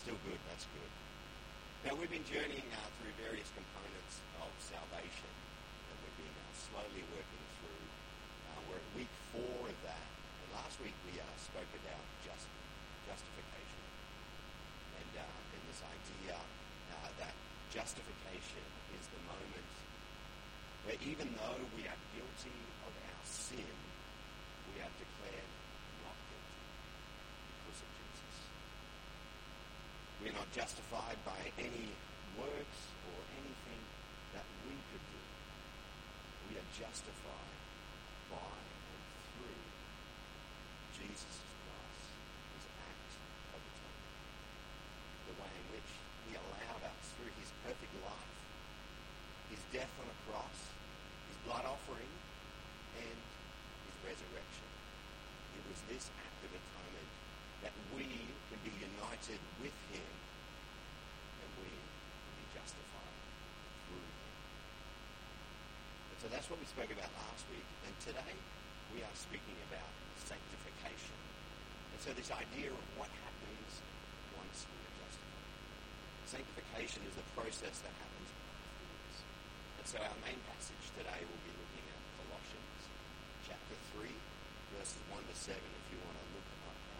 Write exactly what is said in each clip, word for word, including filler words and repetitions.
Still good, that's good. Now, we've been journeying uh, through various components of salvation, and we've been uh, slowly working through. Uh, we're at week four of that, and last week we uh, spoke about just justification, and, uh, and this idea uh, that justification is the moment where even though we are guilty of our sin, we are declared not guilty because of Jesus. We are not justified by any works or anything that we could do. We are justified by and through Jesus' cross, his act of atonement. The way in which he allowed us through his perfect life, his death on a cross, his blood offering, and his resurrection. It was this act of atonement that we can be united with him and we can be justified through him. And so that's what we spoke about last week. And today we are speaking about sanctification. And so this idea of what happens once we are justified. Sanctification is the process that happens afterwards. And so our main passage today will be looking at Colossians chapter three, verses one to seven, if you want to look up that.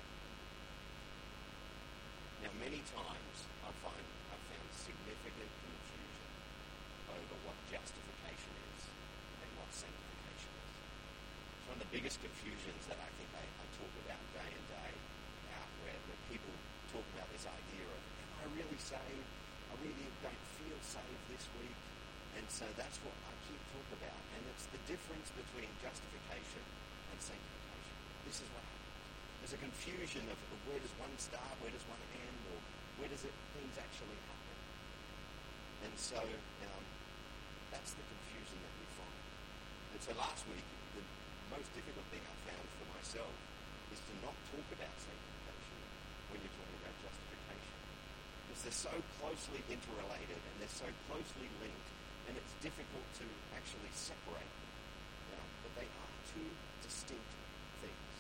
Now, many times I find I've found significant confusion over what justification is and what sanctification is. It's one of the biggest confusions that I think I, I talk about day in day out, where, where people talk about this idea of, am I really saved? I really don't feel saved this week. And so that's what I keep talking about. And it's the difference between justification and sanctification. This is what happens. There's a confusion of where does one start, where does one end, or where does it, things actually happen. And so um, that's the confusion that we find. And so last week, the most difficult thing I found for myself is to not talk about sanctification when you're talking about justification. Because they're so closely interrelated and they're so closely linked, and it's difficult to actually separate them. You know, but they are two distinct things.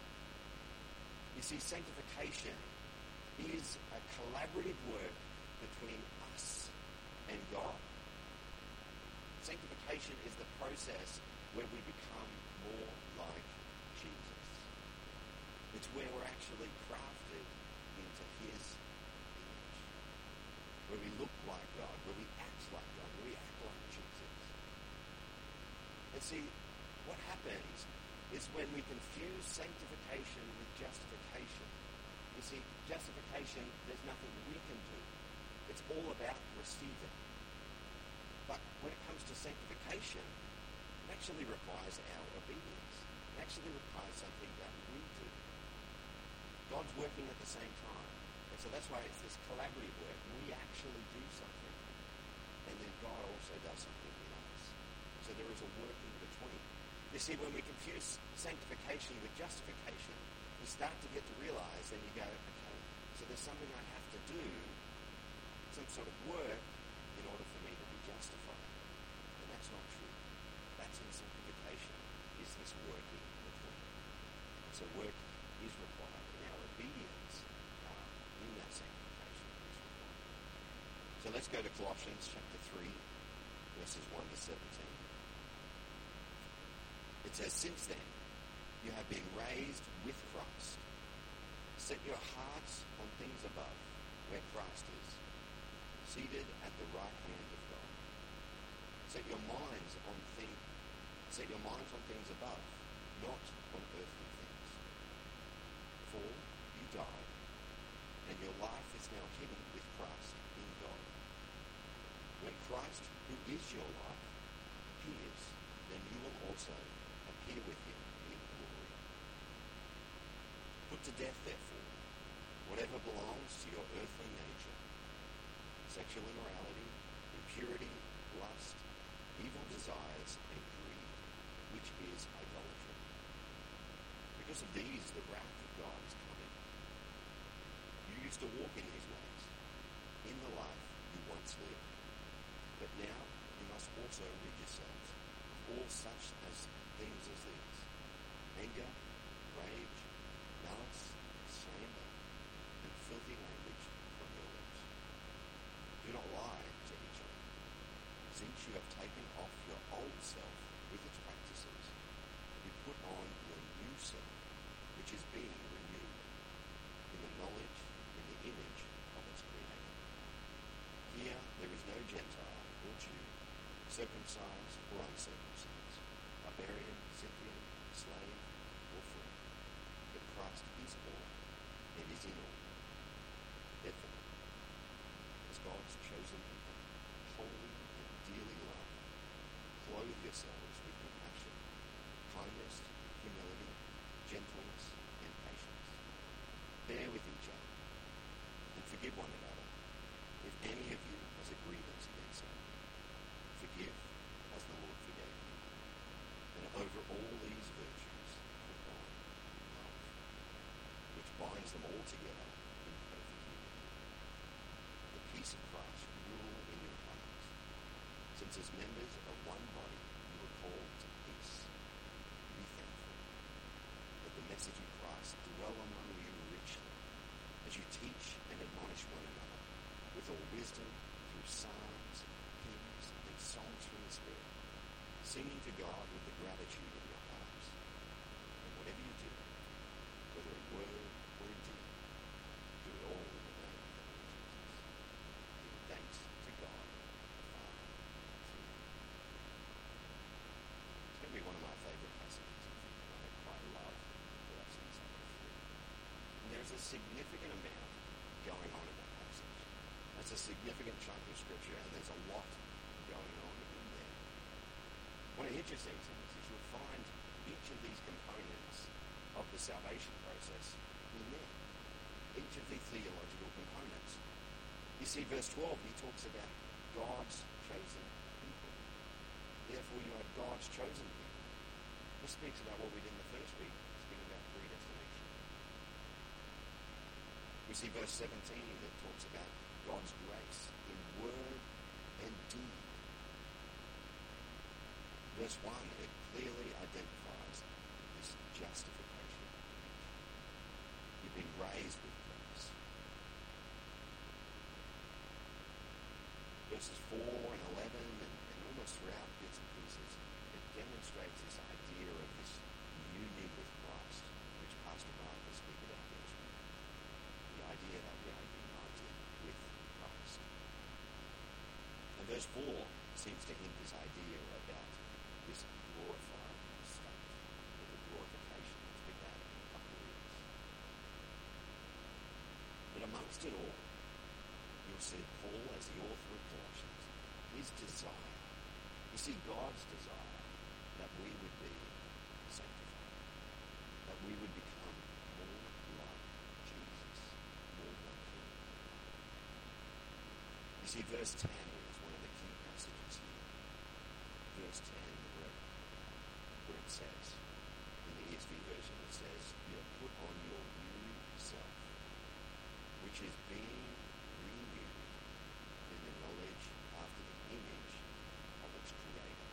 You see, sanctification is a collaborative work between us and God. Sanctification is the process where we become more like Jesus. It's where we're actually crafted into his image. Where we look like God, where we act like God, where we act like Jesus. And see, what happens is when we confuse sanctification with justification. You see, justification, there's nothing we can do. It's all about receiving. But when it comes to sanctification, it actually requires our obedience. It actually requires something that we do. God's working at the same time. And so that's why it's this collaborative work. We actually do something. And then God also does something in us. So there is a work in between. You see, when we confuse sanctification with justification, we start to get to realize, and you go, okay, so there's something I have to do, some sort of work, in order for me to be justified. And that's not true. That's in sanctification, is this working between. So work is required, and our obedience uh, in that sanctification is required. So let's go to Colossians chapter three, verses one to seventeen. It says, since then, you have been raised with Christ. Set your hearts on things above, where Christ is, seated at the right hand of God. Set your minds on things, set your minds on things above, not on earthly things. For you died, and your life is now hidden with Christ in God. When Christ, who is your life, appears, then you will also appear with him in glory. Put to death, therefore, whatever belongs to your earthly nature: sexual immorality, impurity, lust, evil desires, and greed, which is idolatry. Because of these, the wrath of God is coming. You used to walk in his ways, in the life you once lived. But now you must also rid yourselves of all such as things as these: anger, rage, malice, slander, and filthy language together in perfect unity. The peace of Christ rule in your hearts, since as members of one body you were called to peace. Be thankful. Let the message of Christ dwell among you richly, as you teach and admonish one another with all wisdom through psalms, hymns, and songs from the Spirit, singing to God with the gratitude in your hearts. And whatever you do, whether in word or in deed, do it all in the name of the Lord Jesus, giving thanks to God the Father through him. It's going to be one of my favourite passages that I quite love that I've seen somewhere through. And there's a significant amount going on in that passage. That's a significant chunk of Scripture, and there's a lot going on in there. One of the interesting things is you'll find each of these components of the salvation process in there. Each of the theological components. You see, verse twelve, he talks about God's chosen people. Therefore, you are God's chosen people. This speaks about what we did in the first week, speaking about predestination. We see verse seventeen that talks about God's grace in word and deed. Verse one, it clearly identifies this justification. You've been raised with Christ. Verses four and eleven, and, and almost throughout bits and pieces, it demonstrates this idea of this union with Christ, which Pastor Mark will speak about next week. The idea that we are united with Christ. And verse four seems to hint this idea about this glorified state, or the glorification that's began in a couple of years. But amongst it all, you'll see Paul, as the author of Colossians, his desire, you see God's desire that we would be sanctified, that we would become more like Jesus, more like him. You see, verse ten is one of the key passages here. Verse ten, where, where it says, in the E S V version, it says, you have put on your new self, which is being renewed in the knowledge after the image of its creator.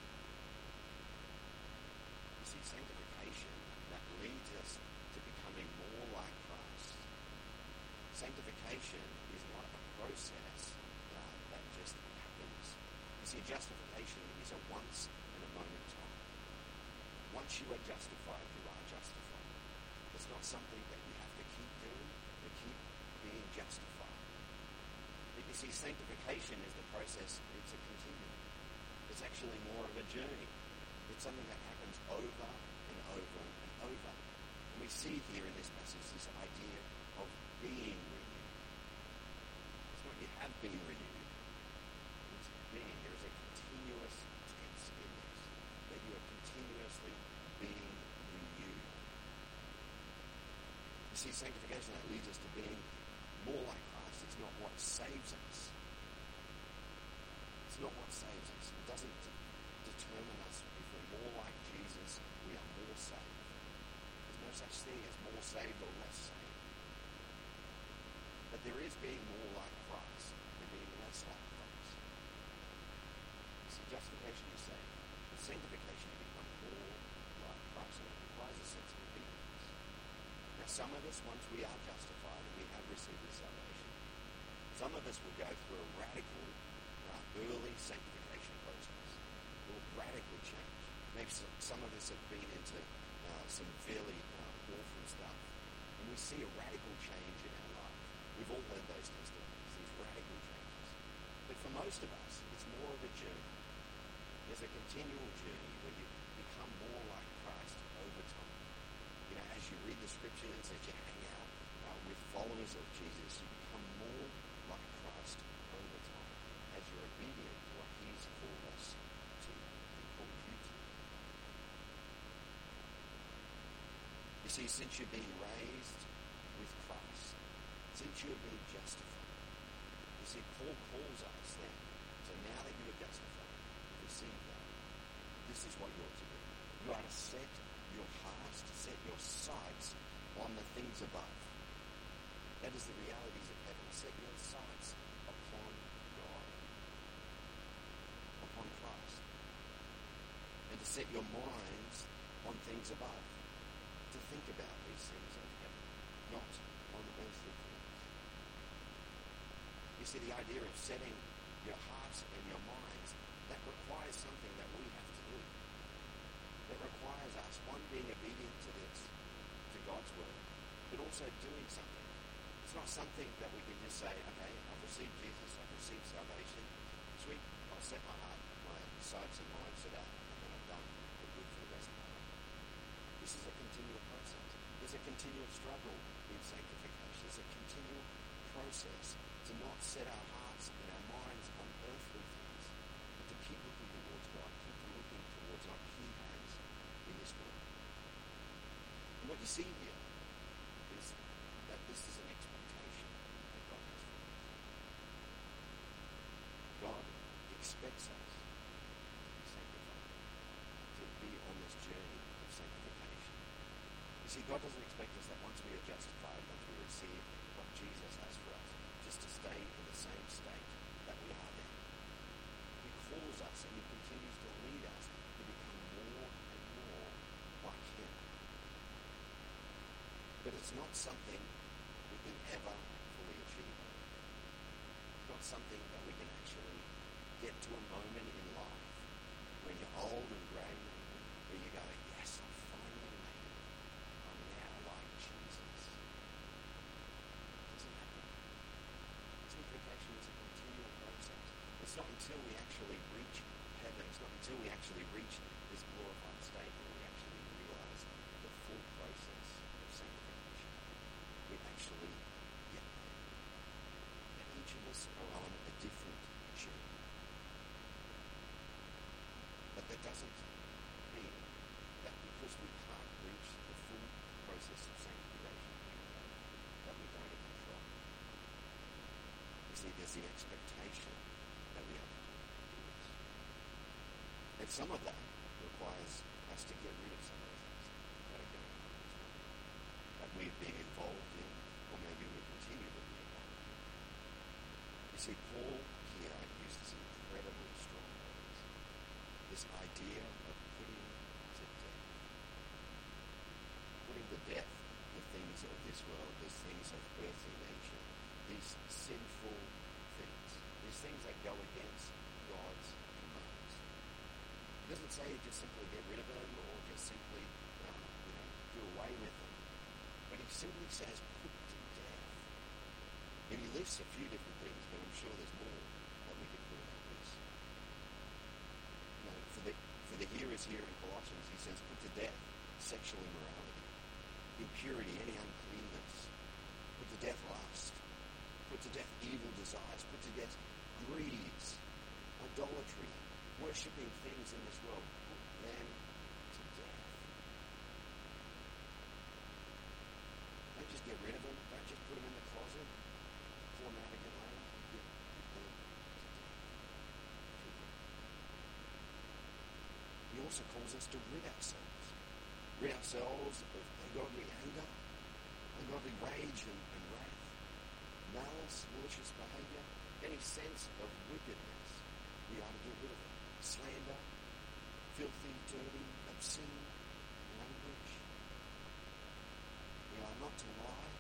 You see, sanctification, that leads us to becoming more like Christ. Sanctification is not a process uh, that just happens. You see, justification is a once and a moment time. Once you are justified, you are justified. It's not something that you have to keep doing, to keep being justified. But you see, sanctification is the process, it's a continuum. It's actually more of a journey. It's something that happens over and over and over. And we see here in this passage this idea of being renewed. It's not you have been renewed. It's being. There is a continuous tense in this, that you are continuously being renewed. You see, sanctification that leads us to being more like Christ. It's not what saves us. It's not what saves us. It doesn't determine us. If we're more like Jesus, we are more saved. There's no such thing as more saved or less saved. But there is being more like Christ and being less like Christ. You see, justification is saved. But sanctification, you become more like Christ. And it requires a sense of obedience. Now, some of us, once we are justified and we have received the salvation, some of us will go through a radical, uh, early sanctification process. It will radically change. Maybe some, some of us have been into uh, some fairly uh, awful stuff, and we see a radical change in our life. We've all heard those testimonies, these radical changes. But for most of us, it's more of a journey. There's a continual journey where you become more like Christ over time. You know, as you read the scriptures, as you hang out uh, with followers of Jesus, you become more like Christ over time as you're obedient to what he's called us to, he called you to. You see, since you've been raised with Christ, since you have been justified, you see, Paul calls us then, so now that you are justified, receive that. This is what you ought to do. You are to set your hearts, to set your sights on the things above. That is the realities of heaven. Set your sights upon God, upon Christ. And to set your minds on things above. To think about these things of heaven, not on earthly things. You see, the idea of setting your hearts and your minds, that requires something that we have to do. That requires us, one, being obedient to this, to God's word, but also doing something. It's not something that we can just say, okay, I've received Jesus, I've received salvation, sweet, I'll set my heart, my sights and minds to that, and then I'm done for good for the rest of my life. This is a continual process. There's a continual struggle in sanctification. There's a continual process to not set our hearts and our minds on earthly things, but to keep looking towards God, keep looking towards what He has in this world. And what you see here is that this is an expectation that God has for us. God expects us to be sanctified, to be on this journey of sanctification. You see, God doesn't expect us that once we are justified, once we receive what Jesus has for us, just to stay in the same state that we are in. He calls us and He continues to lead us to become more and more like Him. But it's not something we can ever fully achieve. It's not something that we can actually get to a moment in life when you're old and grey, where you go, yes, I finally made it. I'm now like Jesus. It doesn't happen. Sanctification is a continual process. It's not until we actually reach heaven, it's not until we actually reach this glorified state when we actually realize the full process of sanctification. We actually get there. And each of us are on a different journey. But that doesn't mean that because we can't reach the full process of sanctification that we don't even try. You see, there's the expectation that we have to do this. And some of that requires us to get rid of some of the things that are going on as well, that we've been involved in, or maybe we continue to be involved in. You see, Paul here uses incredibly strong words. This idea of putting to death. Putting to death the things of this world, these things of earthly nature, these sinful things, these things that go against God's commands. It doesn't say just simply get rid of them or just simply um, you know, do away with them. But he simply says put to death. And he lists a few different things, but I'm sure there's more that we could put on that list. You know, for the for the hearers here in Colossians, he says put to death sexual immorality, impurity, any uncleanness. Put to death lust. Put to death evil desires. Put to death greeds, idolatry, worshipping things in this world. Put them to death. Don't just get rid of them. Don't just put them in the closet. Pull them out again later. Put them to death. He also calls us to rid ourselves. Rid ourselves of ungodly anger, ungodly rage and, and wrath, malice, malicious behavior, any sense of wickedness. We are to get rid of it. Slander, filthy, dirty, obscene language. We are not to lie.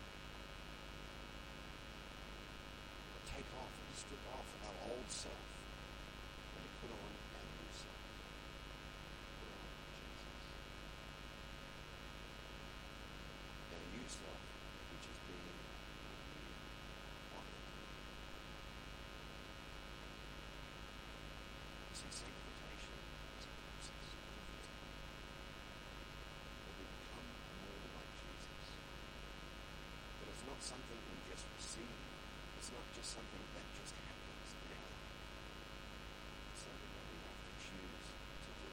But take off and strip off our old self and put on our new self. Put on Jesus. Our new self, which is being renewed by the Lord. You see, sanctification is a process all the time. That we become more like Jesus. But it's not something we just receive. It's not just something that just happens in our life. It's something that we have to choose to do.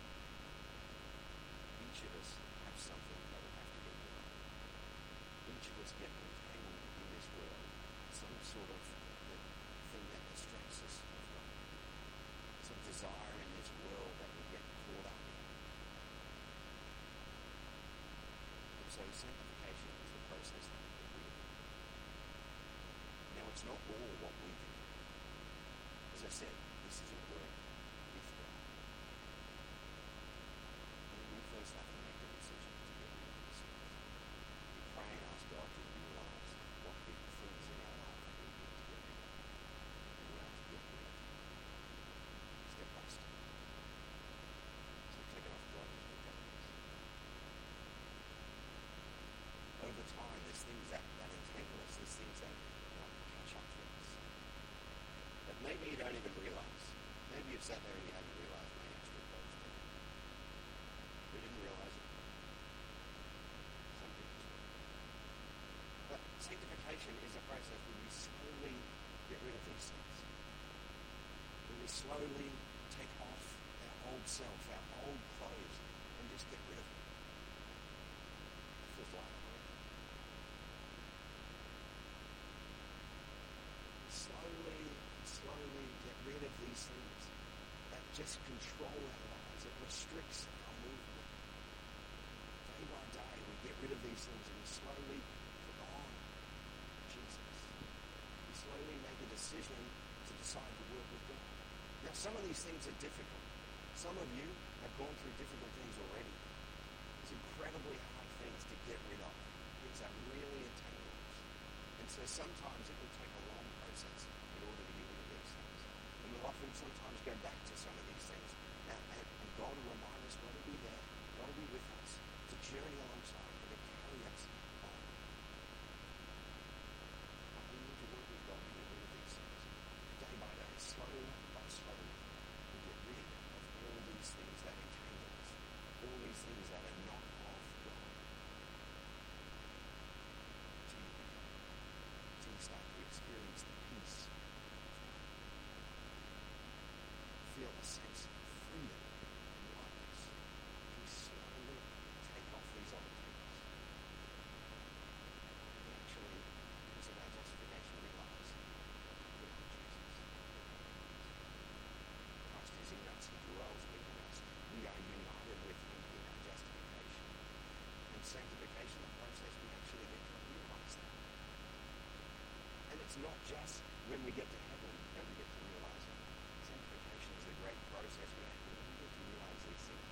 Each of us have something that we have to get rid of. Each of us get entangled in this world. Some sort of thing that distracts us from God. Some desire in this world that we get caught up in. And so sanctification is the process that we get rid of. it's not all what we can do. As I said, this is a work with God. When we first have to make the decision to get rid of these things, we pray and ask God to realize what big things in our life we need to get rid of. And we have to get rid of step by step. So take it off God as we go. Over time, there's things that, that entangle us, there's things that you know, catch up to us. But maybe you don't even realize. Maybe you've sat there and you haven't realized my extra clothes today. We didn't realize it. Some people do. But sanctification is a process where we slowly get rid of these things. When we slowly take off our old self, our old clothes, and just get rid of them. It feels like it. Slowly, slowly get rid of these things that just control our lives. It restricts our movement. Day by day, we get rid of these things and we slowly put on Jesus. We slowly make a decision to decide to work with God. Now, some of these things are difficult. Some of you have gone through difficult things already. It's incredibly hard things to get rid of. Things that really entangle us. And so sometimes it will take a long process in order to get rid of these things. And we'll often sometimes go back to some of these things. And, and, and God will remind us, God will be there. God will be with us to journey alongside and to carry us on. But we need to work with God to get rid of these things. Day by day, slow by slow, we get rid of all these things that entangle us. All these things that are not of God. Till we start to experience the peace of God. Feel a sense of freedom and lightness. We slowly take off these old things. And actually, because of our justification, realize we are Jesus. Christ is in us, He dwells within us. We are united with Him in our justification. And sanctification, the process, we actually get to realize that. And it's not just when we get to heaven that we get to realize it. Sanctification is a great process where we get to realize these things.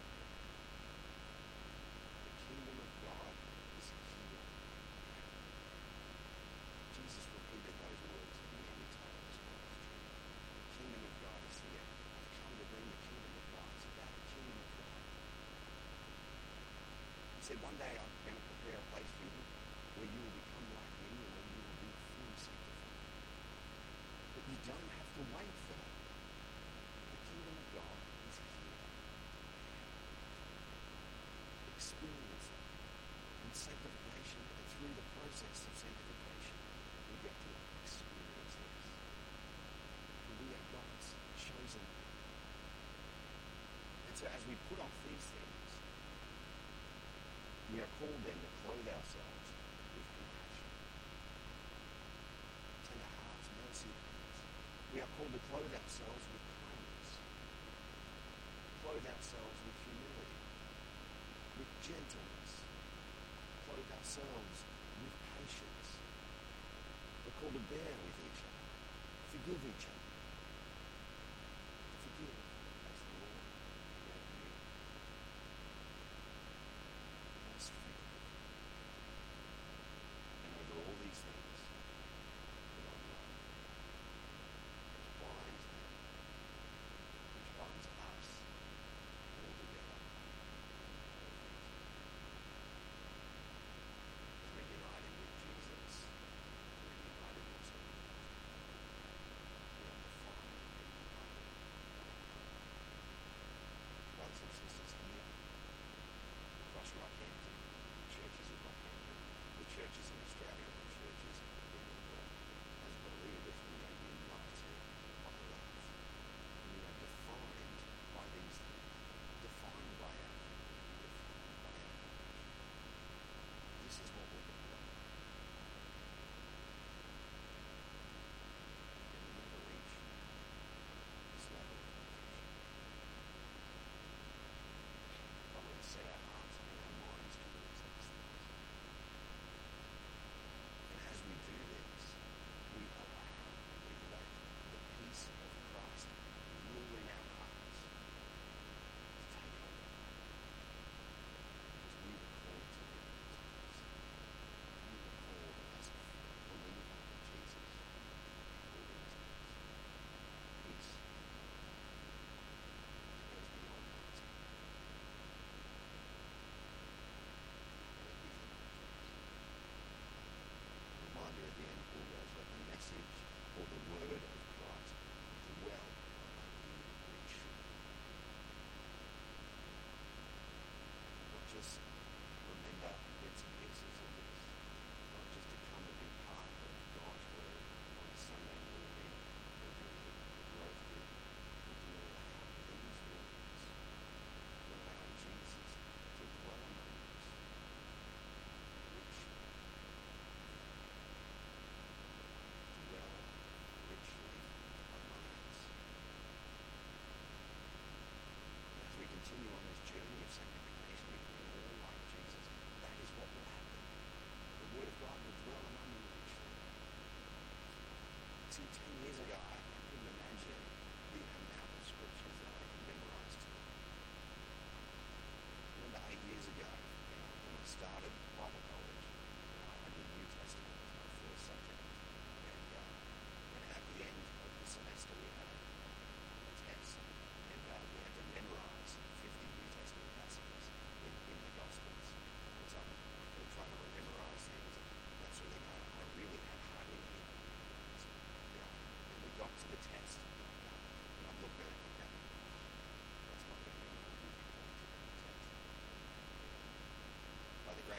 The kingdom of God is here. Jesus repeated those words many times on His journey. The kingdom of God is here. I've come to bring the kingdom of God. It's about the kingdom of God. He said, one day I'm going to prepare a place for you where you will become like me and where you will be fully sanctified. But you don't have to wait for that. The kingdom of God is here. Experience it. In sanctification and through the process of sanctification, we get to experience this. For we are God's chosen people. And so as we put off these things, we are called then to clothe ourselves with compassion. Tender hearts, mercy, and peace. We are called to clothe ourselves with kindness. Clothe ourselves with humility, with gentleness. Clothe ourselves with patience. We're called to bear with each other. Forgive each other. Forgive as the Lord forgave you. Let's forgive. And over all these things, put on love, which binds them, which binds us all together. As we're united with Jesus, we're united also with God. We are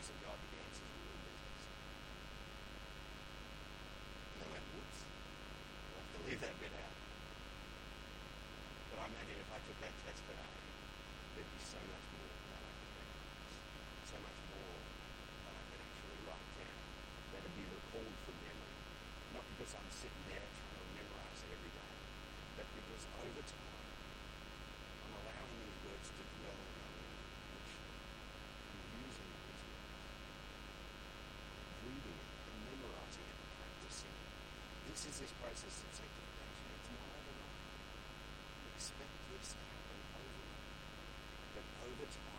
grace of God, the answers were really interesting. And they went, whoops, we'll have to leave that bit out. But I imagine if I took that test today, there'd be so much more that I could memorize, so much more that I could actually write down, that would be recalled from memory. Not because I'm sitting there trying to memorize it every day, but because over time, I'm allowing these words to dwell in my mind, which I'm using these words, reading it and memorizing it and practicing it. This is this process of sanctification. It's not overnight. Expect this to happen overnight. But over time,